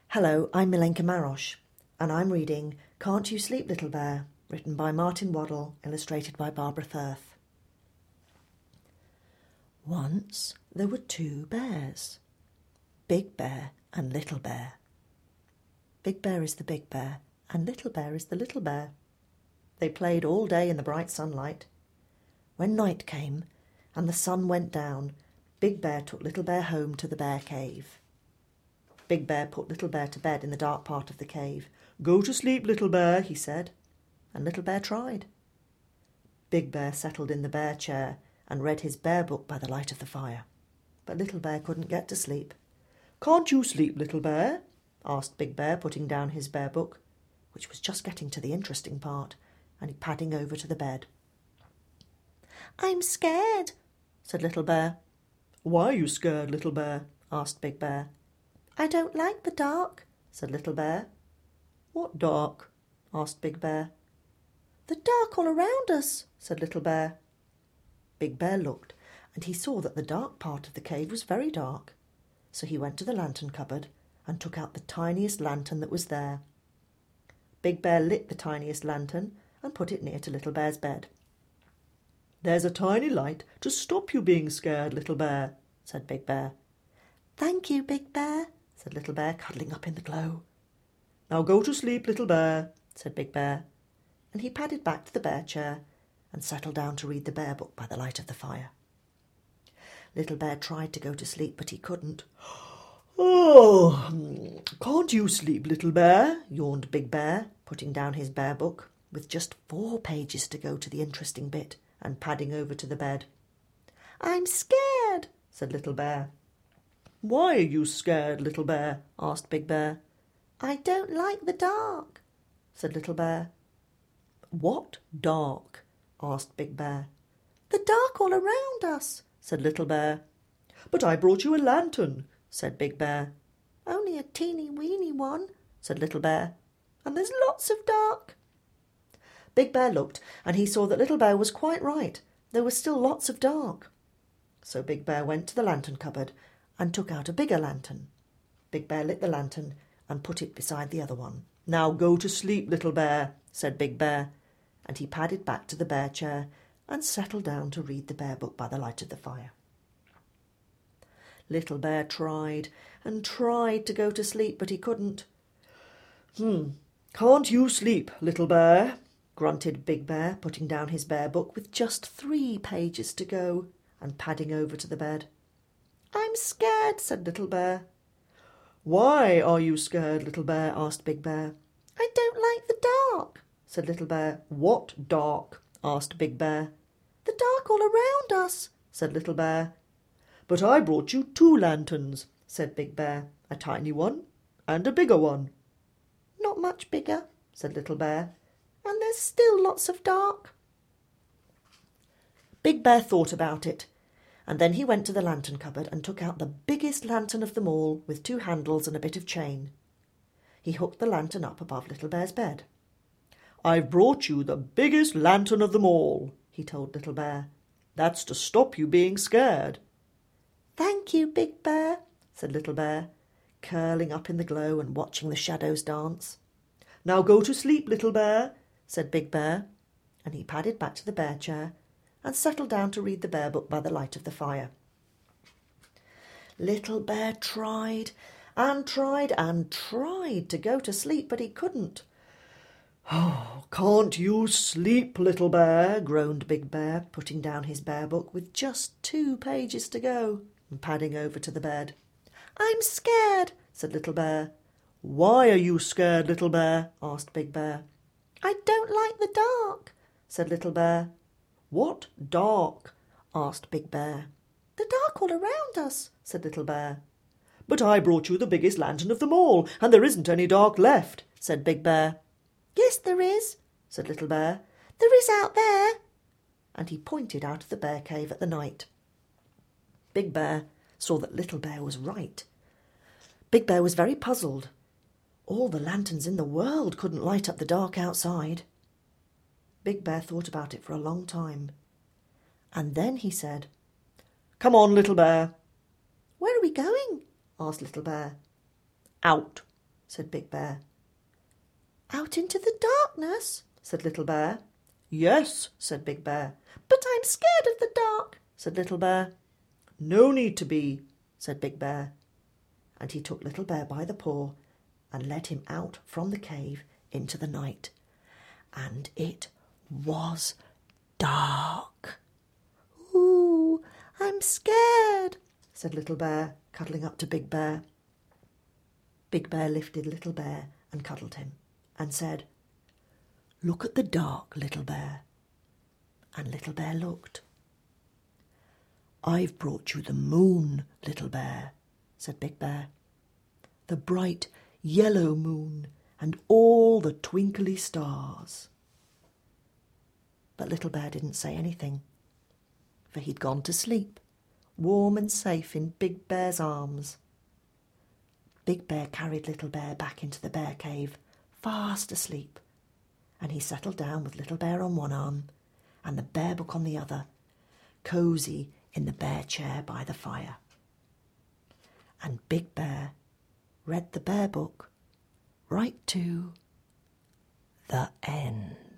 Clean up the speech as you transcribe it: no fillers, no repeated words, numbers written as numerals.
Hello, I'm Milenka Marosh, and I'm reading Can't You Sleep, Little Bear, written by Martin Waddell, illustrated by Barbara Thirth. Once there were two bears, Big Bear and Little Bear. Big Bear is the big bear, and Little Bear is the little bear. They played all day in the bright sunlight. When night came and the sun went down, Big Bear took Little Bear home to the bear cave. Big Bear put Little Bear to bed in the dark part of the cave. "Go to sleep, Little Bear," he said, and Little Bear tried. Big Bear settled in the bear chair and read his bear book by the light of the fire. But Little Bear couldn't get to sleep. "Can't you sleep, Little Bear?" asked Big Bear, putting down his bear book, which was just getting to the interesting part, and padding over to the bed. "I'm scared," said Little Bear. "Why are you scared, Little Bear?" asked Big Bear. "I don't like the dark," said Little Bear. "What dark?" asked Big Bear. "The dark all around us," said Little Bear. Big Bear looked, and he saw that the dark part of the cave was very dark. So he went to the lantern cupboard and took out the tiniest lantern that was there. Big Bear lit the tiniest lantern and put it near to Little Bear's bed. "There's a tiny light to stop you being scared, Little Bear," said Big Bear. "Thank you, Big Bear," said Little Bear, cuddling up in the glow. "Now go to sleep, Little Bear," said Big Bear, and he padded back to the bear chair and settled down to read the bear book by the light of the fire. Little Bear tried to go to sleep, but he couldn't. "Oh, can't you sleep, Little Bear?" yawned Big Bear, putting down his bear book, with just 4 pages to go to the interesting bit, and padding over to the bed. "I'm scared," said Little Bear. "Why are you scared, Little Bear?" asked Big Bear. "I don't like the dark," said Little Bear. "What dark?" asked Big Bear. "The dark all around us," said Little Bear. "But I brought you a lantern," said Big Bear. "Only a teeny-weeny one," said Little Bear. "And there's lots of dark." Big Bear looked, and he saw that Little Bear was quite right. There was still lots of dark. So Big Bear went to the lantern cupboard and took out a bigger lantern. Big Bear lit the lantern and put it beside the other one. "Now go to sleep, Little Bear," said Big Bear, and he padded back to the bear chair and settled down to read the bear book by the light of the fire. Little Bear tried and tried to go to sleep, but he couldn't. "Can't you sleep, Little Bear?" grunted Big Bear, putting down his bear book with just 3 pages to go and padding over to the bed. "I'm scared," said Little Bear. "Why are you scared, Little Bear?" asked Big Bear. "I don't like the dark," said Little Bear. "What dark?" asked Big Bear. "The dark all around us," said Little Bear. "But I brought you 2 lanterns," said Big Bear. "A tiny one and a bigger one." "Not much bigger," said Little Bear. "And there's still lots of dark." Big Bear thought about it, and then he went to the lantern cupboard and took out the biggest lantern of them all, with 2 handles and a bit of chain. He hooked the lantern up above Little Bear's bed. "I've brought you the biggest lantern of them all," he told Little Bear. "That's to stop you being scared." "Thank you, Big Bear," said Little Bear, curling up in the glow and watching the shadows dance. "Now go to sleep, Little Bear," said Big Bear, and he padded back to the bear chair and settled down to read the bear book by the light of the fire. Little Bear tried and tried and tried to go to sleep, but he couldn't. "Oh, can't you sleep, Little Bear?" groaned Big Bear, putting down his bear book with just 2 pages to go and padding over to the bed. "I'm scared," said Little Bear. "Why are you scared, Little Bear?" asked Big Bear. "I don't like the dark," said Little Bear. "What dark?" asked Big Bear. "The dark all around us," said Little Bear. "But I brought you the biggest lantern of them all, and there isn't any dark left," said Big Bear. "Yes, there is," said Little Bear. "There is out there." And he pointed out of the bear cave at the night. Big Bear saw that Little Bear was right. Big Bear was very puzzled. All the lanterns in the world couldn't light up the dark outside. Big Bear thought about it for a long time. And then he said, "Come on, Little Bear." "Where are we going?" asked Little Bear. "Out," said Big Bear. Out into the darkness, said Little Bear. Yes, said Big Bear. But I'm scared of the dark, said Little Bear. No need to be, said Big Bear. And he took Little Bear by the paw and led him out from the cave into the night. And it was dark. Ooh, I'm scared, said Little Bear, cuddling up to Big Bear. Big Bear lifted Little Bear and cuddled him and said, Look at the dark, Little Bear. And Little Bear looked. I've brought you the moon, Little Bear, said Big Bear. The bright yellow moon and all the twinkly stars. But Little Bear didn't say anything, for he'd gone to sleep, warm and safe in Big Bear's arms. Big Bear carried Little Bear back into the bear cave, fast asleep, and he settled down with Little Bear on one arm and the bear book on the other, cosy in the bear chair by the fire. And Big Bear read the bear book right to the end.